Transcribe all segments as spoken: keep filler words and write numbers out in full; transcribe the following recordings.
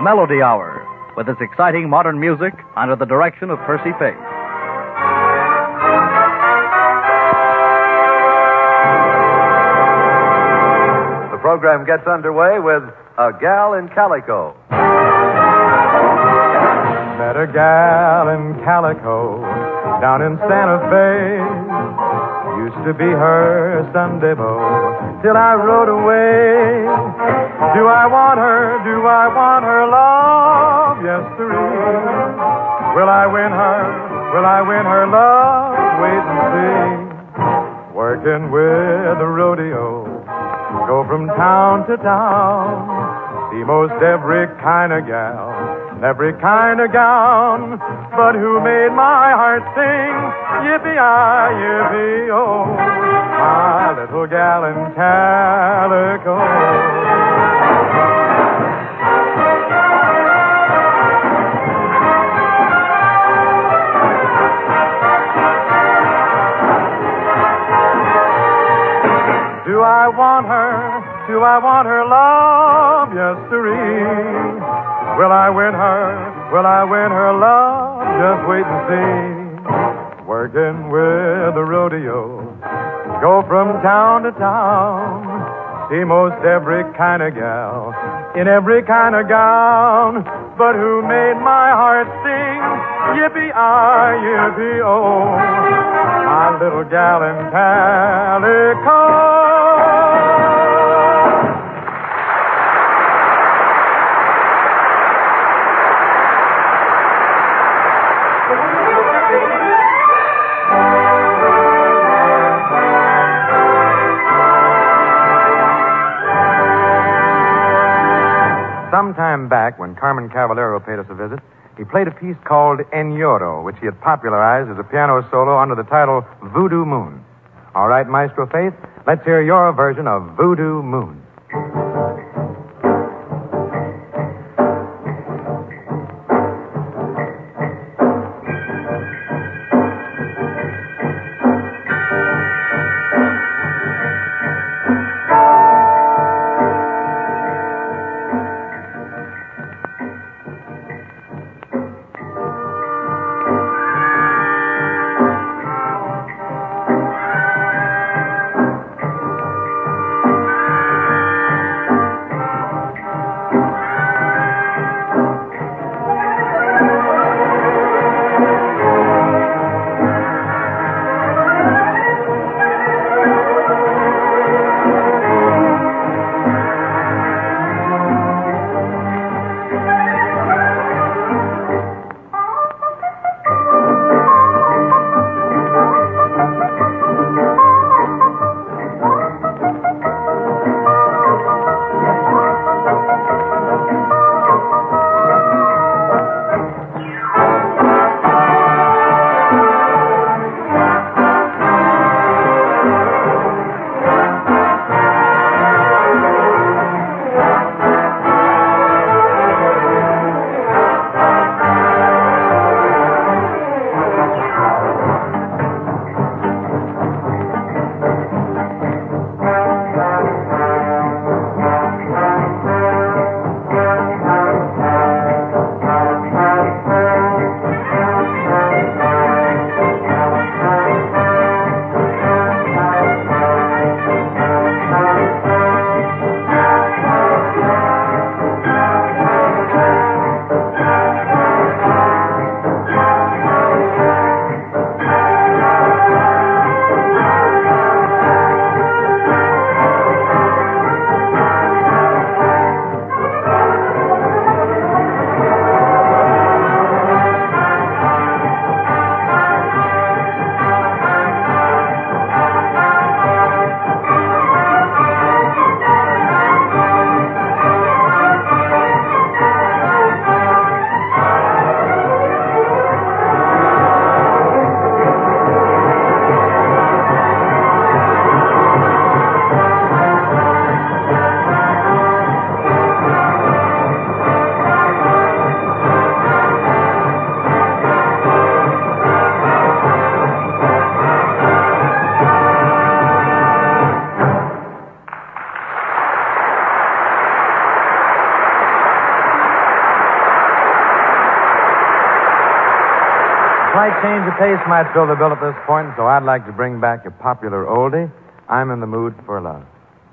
Melody Hour, with its exciting modern music under the direction of Percy Faith. The program gets underway with A Gal in Calico. Met a gal in Calico down in Santa Fe. Used to be her Sunday beau till I rode away. Do I want her? Do I want her love? Yes, sirree. Will I win her? Will I win her love? Wait and see. Working with the rodeo, go from town to town, see most every kind of gal, every kind of gown. But who made my heart sing? Yippee-yi, yippee-oh, my little gal in Calico. Do I want her? Do I want her love? Yes, sirree. Will I win her? Will I win her love? Just wait and see. Working with the rodeo, go from town to town, see most every kind of gal, in every kind of gown. But who made my heart sing? Yippee-yi, yippee-oh, my little gal in Calico. Some time back, when Carmen Cavallero paid us a visit, he played a piece called Enyoro, which he had popularized as a piano solo under the title Voodoo Moon. All right, Maestro Faith, let's hear your version of Voodoo Moon. slight change of pace might fill the bill at this point, so I'd like to bring back a popular oldie, I'm in the Mood for Love.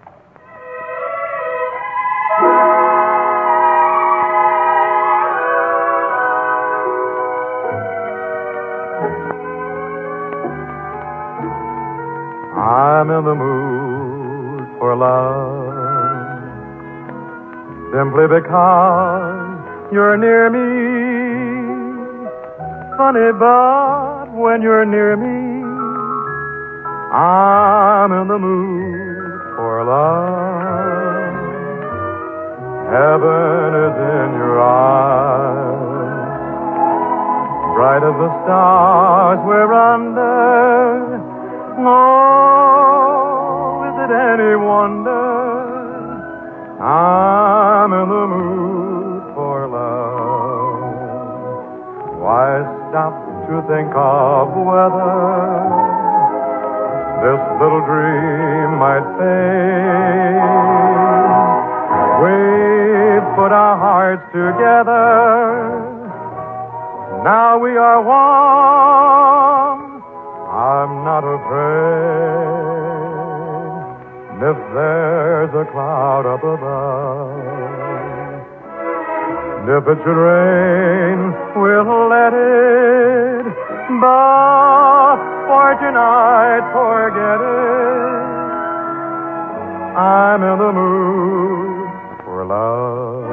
I'm in the mood for love simply because you're near me. Funny, but when you're near me, I'm in the mood for love. Heaven is in your eyes, bright as the stars we're under. Oh, is it any wonder I'm in the mood for love? Why stop to think of whether this little dream might fade? We've put our hearts together, now we are one. I'm not afraid if there's a cloud up above. If it should rain, we'll let it. But for tonight, forget it. I'm in the mood for love.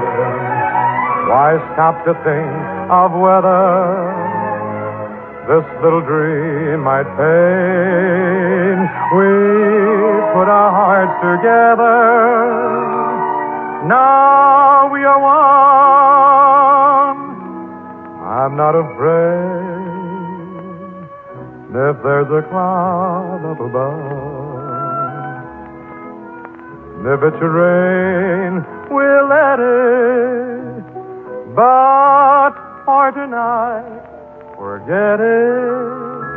Why stop to think of whether this little dream might fade? We put our hearts together, now we are one. I'm not afraid if there's a cloud up above. If it should rain, we'll let it. But for tonight, forget it.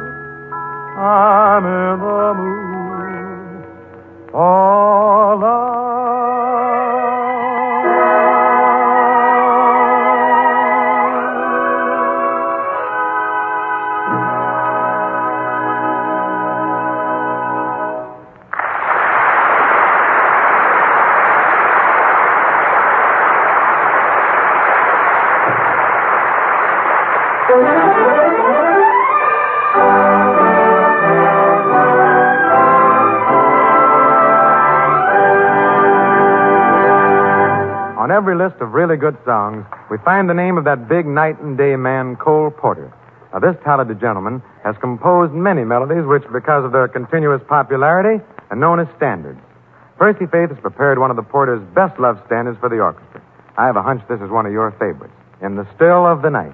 I'm in the mood for love. On every list of really good songs, we find the name of that big night and day man, Cole Porter. Now, this talented gentleman has composed many melodies which, because of their continuous popularity, are known as standards. Percy Faith has prepared one of the Porter's best loved standards for the orchestra. I have a hunch this is one of your favorites, In the Still of the Night.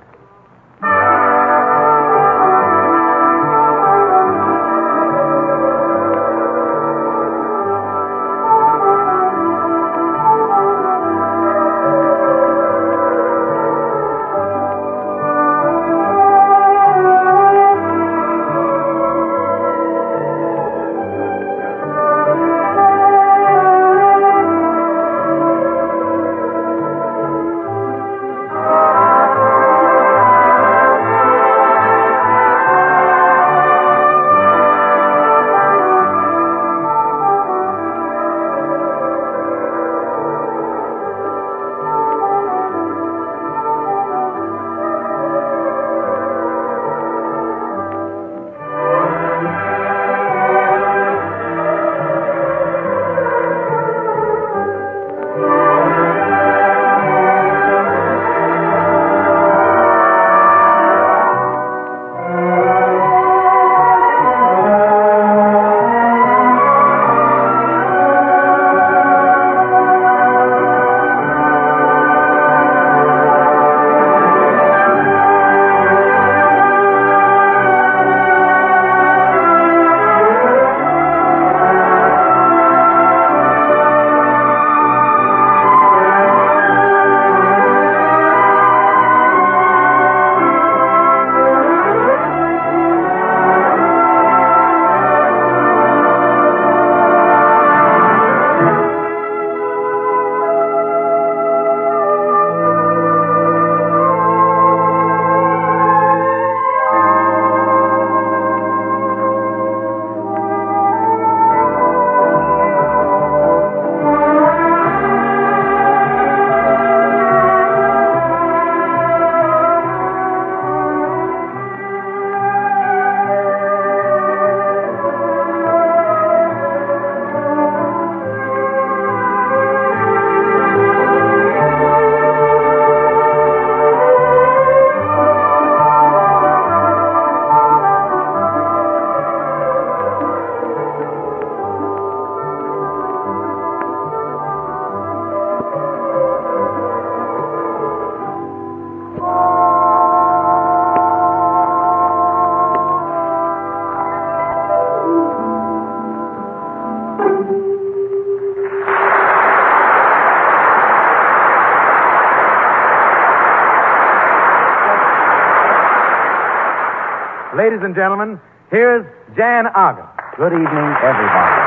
Ladies and gentlemen, here's Jan August. Good evening, everybody.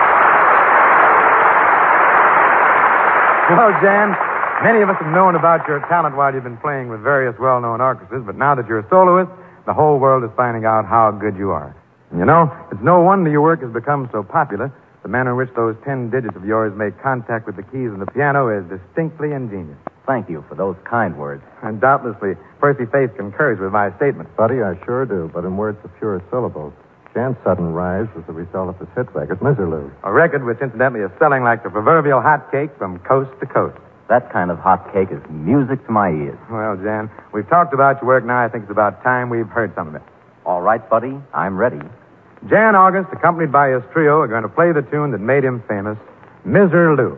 Well, Jan, many of us have known about your talent while you've been playing with various well-known orchestras, but now that you're a soloist, the whole world is finding out how good you are. And you know, it's no wonder your work has become so popular. The manner in which those ten digits of yours make contact with the keys of the piano is distinctly ingenious. Thank you for those kind words. And doubtlessly, Percy Faith concurs with my statement. Buddy, I sure do, but in words of fewer syllables. Jan's sudden rise was the result of his hit record, Miserlou. A record which, incidentally, is selling like the proverbial hot cake from coast to coast. That kind of hot cake is music to my ears. Well, Jan, we've talked about your work now. I think it's about time we've heard some of it. All right, buddy, I'm ready. Jan August, accompanied by his trio, are going to play the tune that made him famous, Miserlou.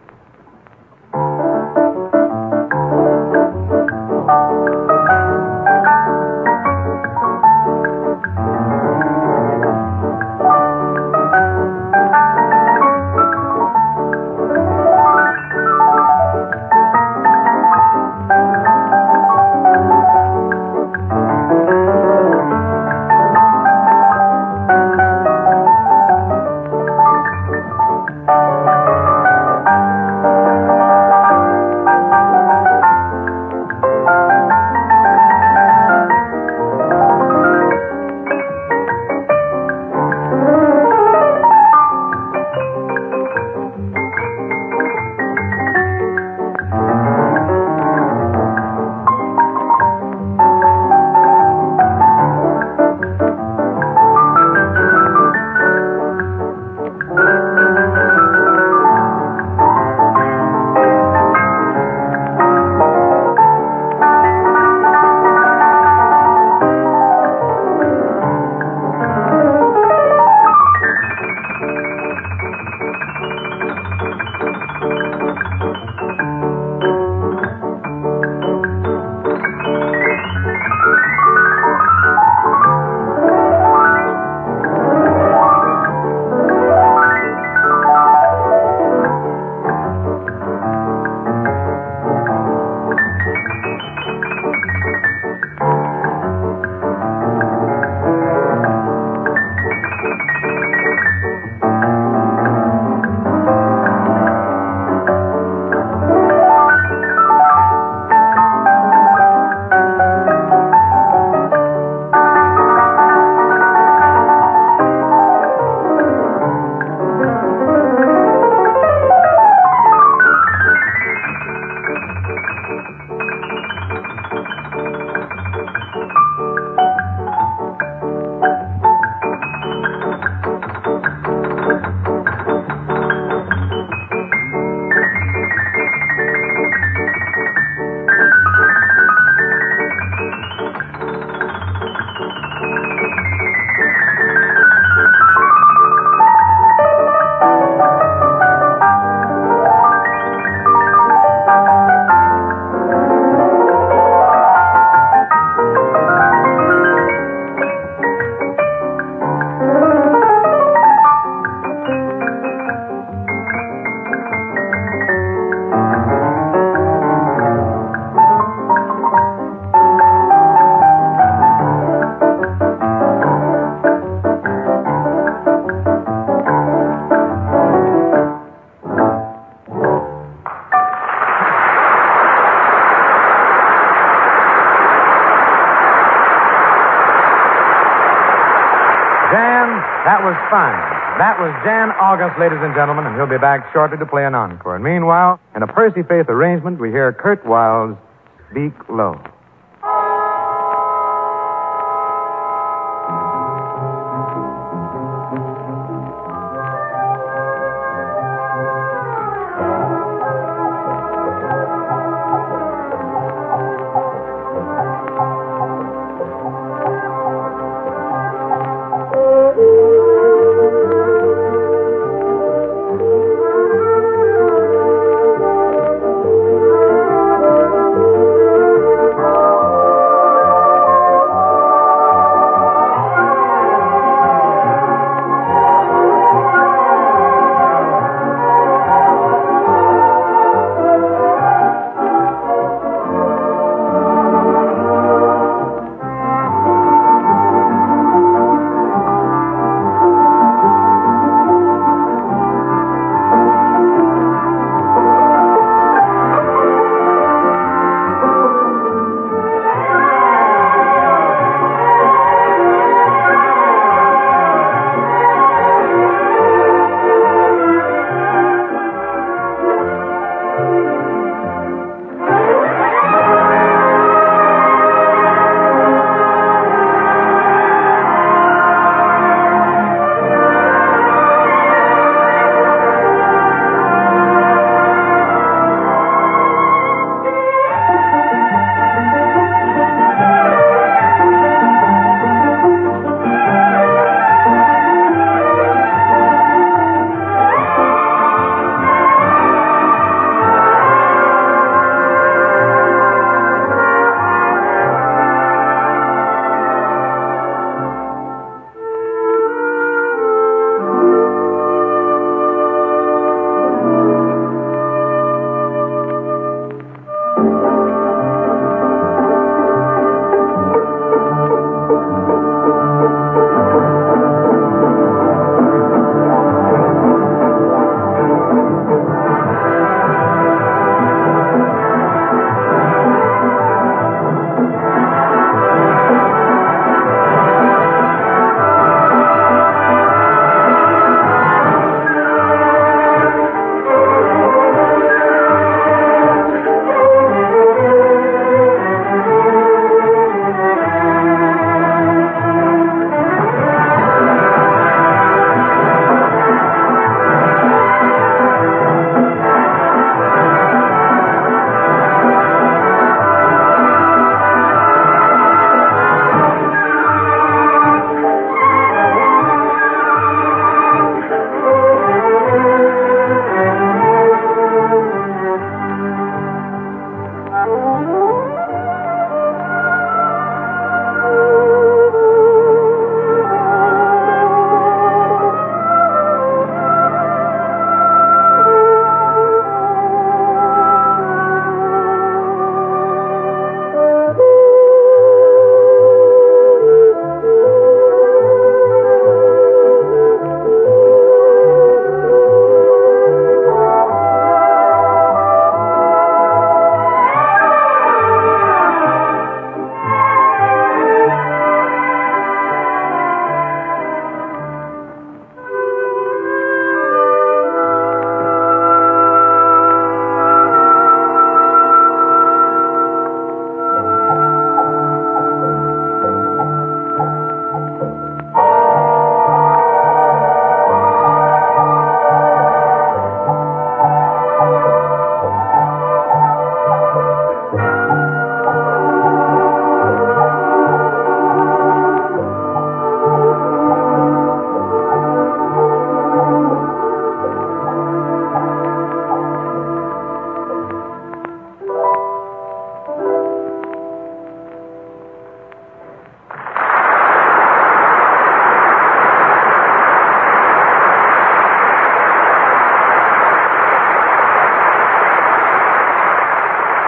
That was fine. That was Jan August, ladies and gentlemen, and he'll be back shortly to play an encore. And meanwhile, in a Percy Faith arrangement, we hear Kurt Wild's Speak Low. Oh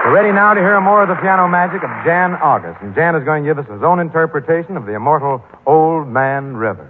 We're ready now to hear more of the piano magic of Jan August. And Jan is going to give us his own interpretation of the immortal Old Man River.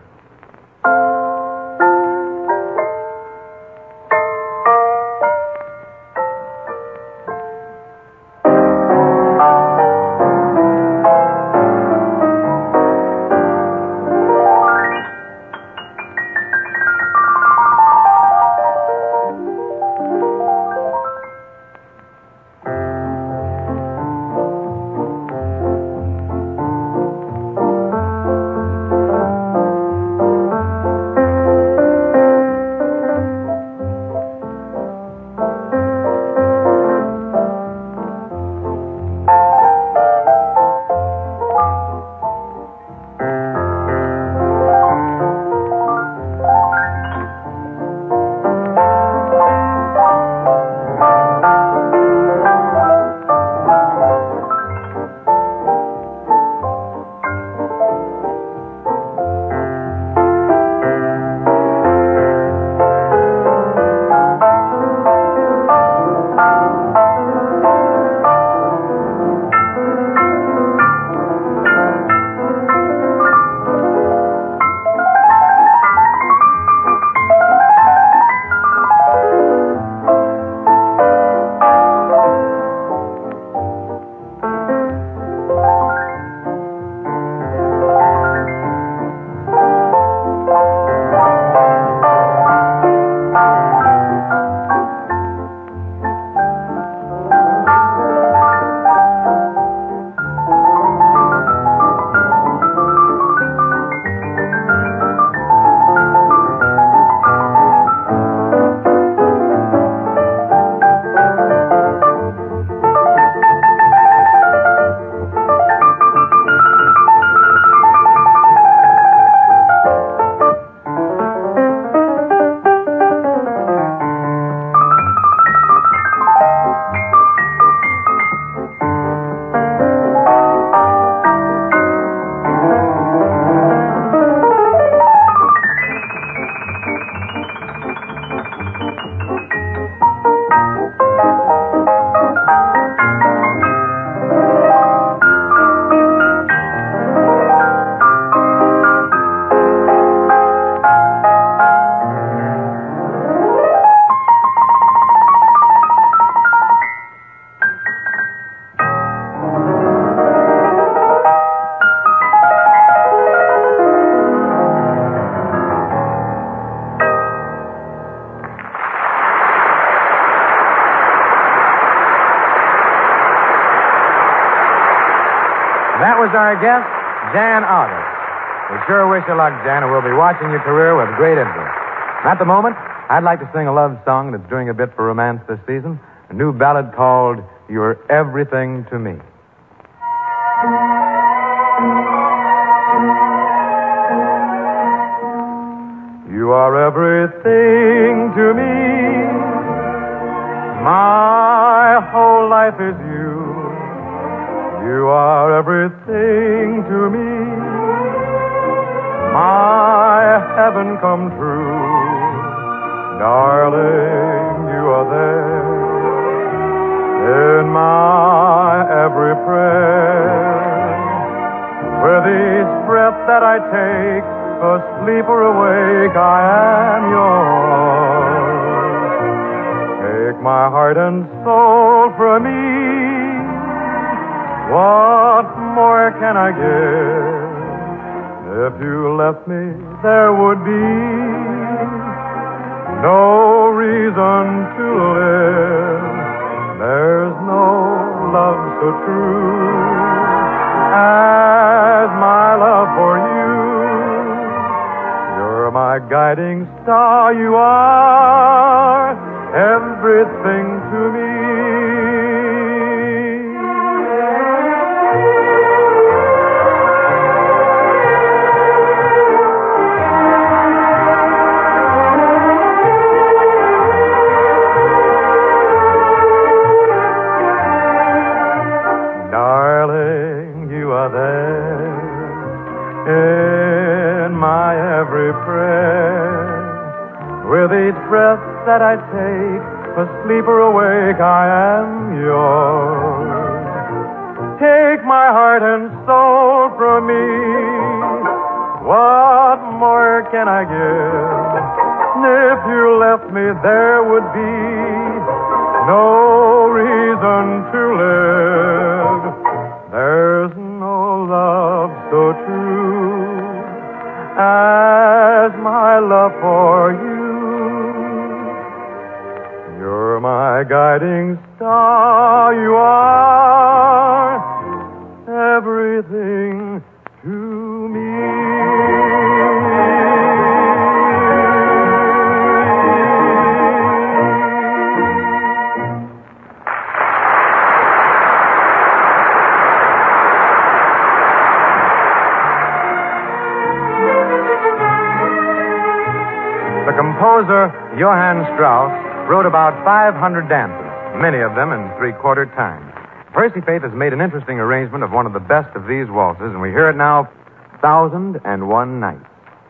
That was our guest, Jan August. We sure wish you luck, Jan, and we'll be watching your career with great interest. At the moment, I'd like to sing a love song that's doing a bit for romance this season, a new ballad called You're Everything to Me. You are everything to me. My whole life is you. You are everything to me. My heaven come true. Darling, you are there in my every prayer. With each breath that I take, asleep or awake, I am yours. Take my heart and soul from me. What more can I give? If you left me, there would be no reason to live. There's no love so true as my love for you. You're my guiding star. You are everything to me. With each breath that I take, asleep or awake, I am yours. Take my heart and soul from me. What more can I give? If you left me, there would be no reason to live. There's no love so true as my love for you. You're my guiding star, you are everything to me. The composer, Johann Strauss, wrote about five hundred dances, many of them in three-quarter time. Percy Faith has made an interesting arrangement of one of the best of these waltzes, and we hear it now, Thousand and One Nights.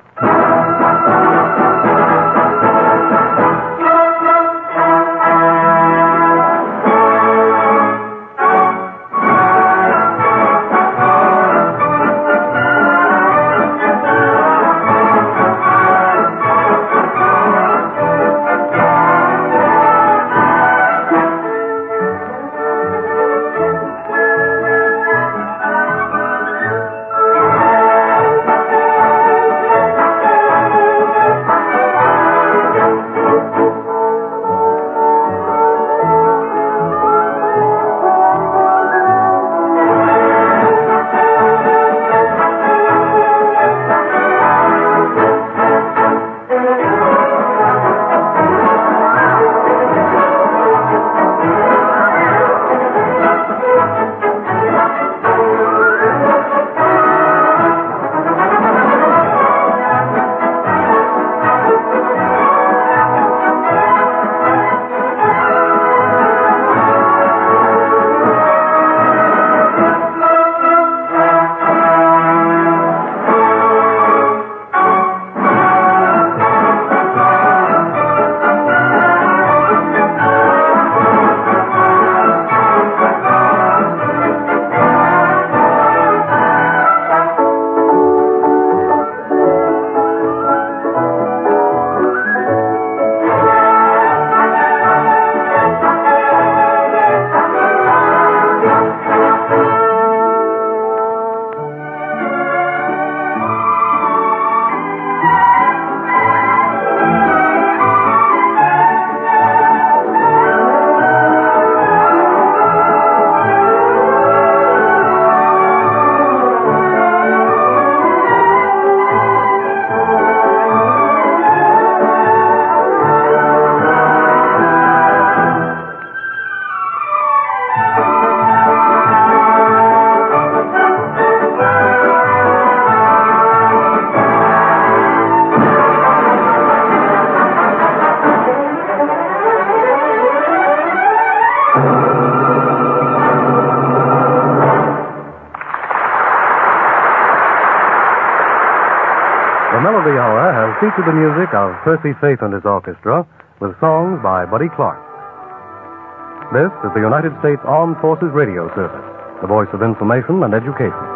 The Melody Hour has featured the music of Percy Faith and his orchestra with songs by Buddy Clark. This is the United States Armed Forces Radio Service, the voice of information and education.